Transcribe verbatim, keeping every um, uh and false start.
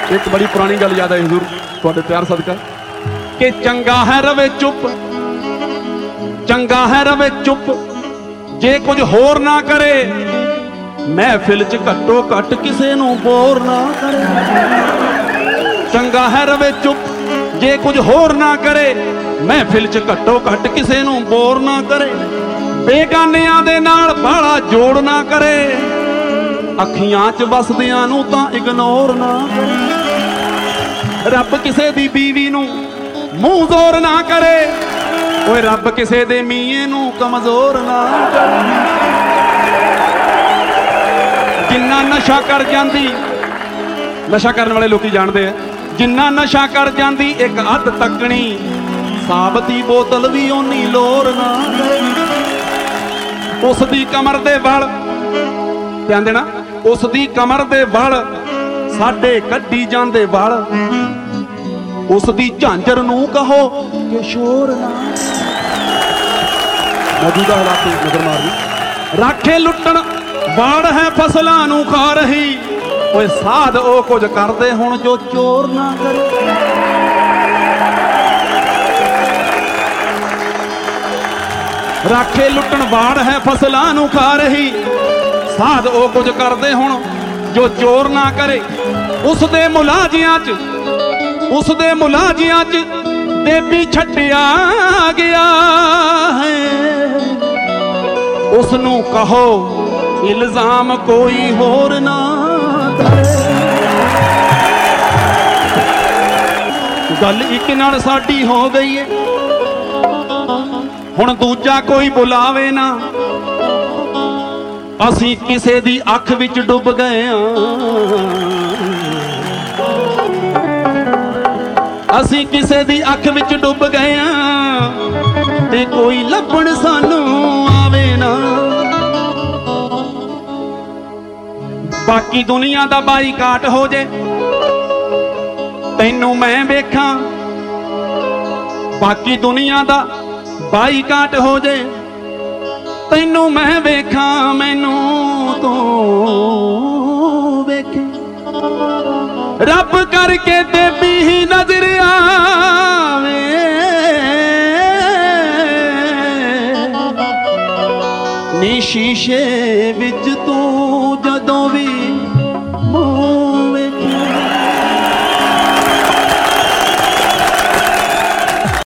एक बड़ी पुरानी गल याद आई हजूर तुहाडे प्यार सदका कि चंगा है रवे चुप, चंगा है रवे चुप, जे कुछ होर ना करे महफिल च घट्टो घट किसे नूं बोर ना करे। चंगा है रवे चुप, जे कुछ होर ना करे महफिल च घट्टो घट किसे नूं बोर ना करे। बेगानियां दे नाल बाला जोड़ ना करे, अखियां च वसदियां नूं तां इग्नोर ना करे। रब किसे दी बीवी नूं मूंह जोर ना करे, ओए रब किसे दे मीए नूं कमजोर ना करे। जिन्ना नशा कर जांदी, नशा करने वाले लोग जानते हैं, जिन्ना नशा कर जांदी एक हद तकनी साबती बोतल भी ओनी लोर ना करे। उसदी कमर दे वल ध्यान देना, उसदी कमर दे वल साडे कड्डी जांदे वल, उसदी झांझर नूं कहो कि शोर ना। मौजूदा हालात नजर मार दी। राखे लुटण बाड़ है फसलां नूं खा रही, ओए साध ओ कुछ करदे हुण जो चोर ना करे। राखे लुटण बाड़ है फसलां नूं खा रही, साध ओ कुछ करदे हुण जो चोर ना करे। उसदे मुलाजियां च, उसदे मुलाजियां च देवी छड्डिया गया है, उसनूं कहो इल्जाम कोई होर ना करे। गल इक नाल साडी हो गई है, हुण दूजा कोई बुलावे ना, असी किसे दी अख विच डुब गए हां। असी किसे दी अख विच डुब गए हां ते कोई लभण सानू आवे ना। बाकी दुनिया दा बाईकाट हो जे तैनू मैं वेखां, बाकी दुनिया दा बाईकाट हो जे तैनू मैं वेखां, मैनू तू वेखे। रब करके देवी ही नजर आवे, नी शीशे विच तू जदों भी